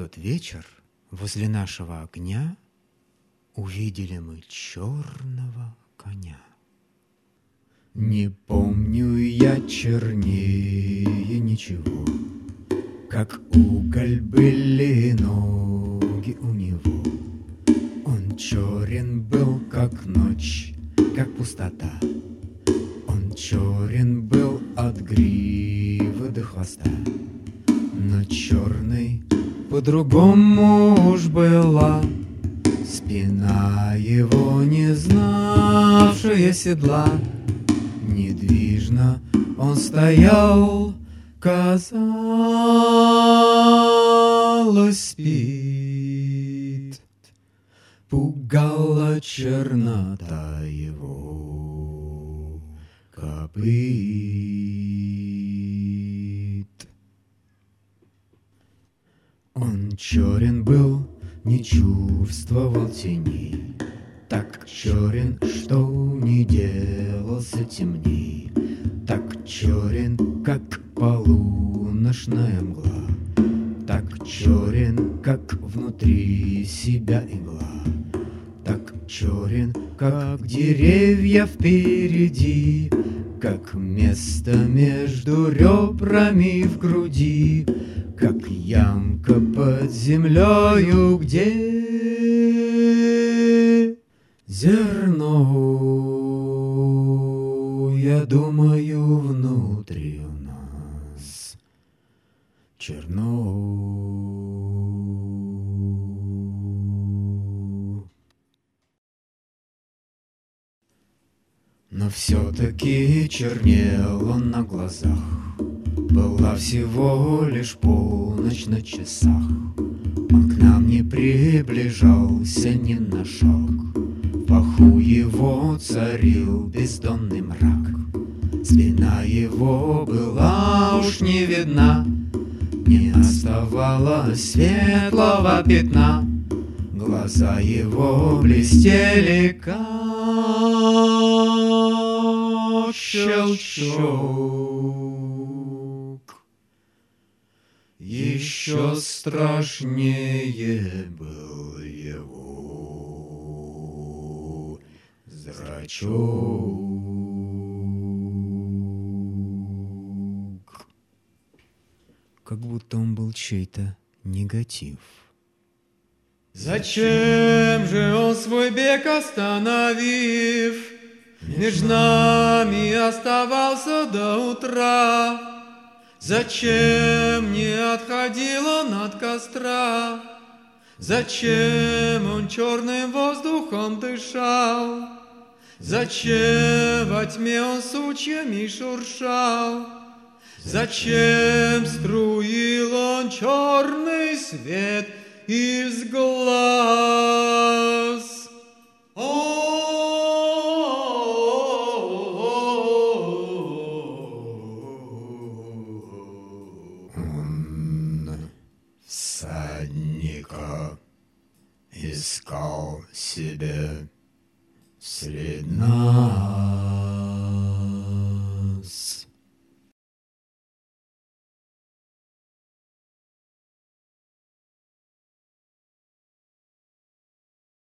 тот вечер возле нашего огня увидели мы черного коня. Не помню я чернее ничего, как уголь были ноги у него. Он черен был, как ночь, как пустота. Он черен был от гривы до хвоста. Но черной по-другому уж была спина его, не знавшая седла. Недвижно он стоял, казалось, спит. Пугала чернота его копыт. Он черен был, не чувствовал теней, так черен, что не делался темней, так черен, как полуношная мгла, так черен, как внутри себя игла, так черен, как деревья впереди, как место между ребрами в груди, как ямка под землею, где зерно, я думаю, внутри у нас черно. Но все-таки чернел он на глазах. Была всего лишь полночь на часах. Он к нам не приближался ни на шаг. В паху его царил бездонный мрак. Спина его была уж не видна, не оставалось светлого пятна. Глаза его блестели, как щелчок. Еще страшнее был его зрачок. Как будто он был чей-то негатив. Зачем же он свой бег остановив, между нами оставался до утра? Зачем не отходил он от костра? Зачем он черным воздухом дышал? Зачем во тьме он сучьями шуршал? Зачем струил он черный свет из глаз? Он всадника искал себе средь ночи.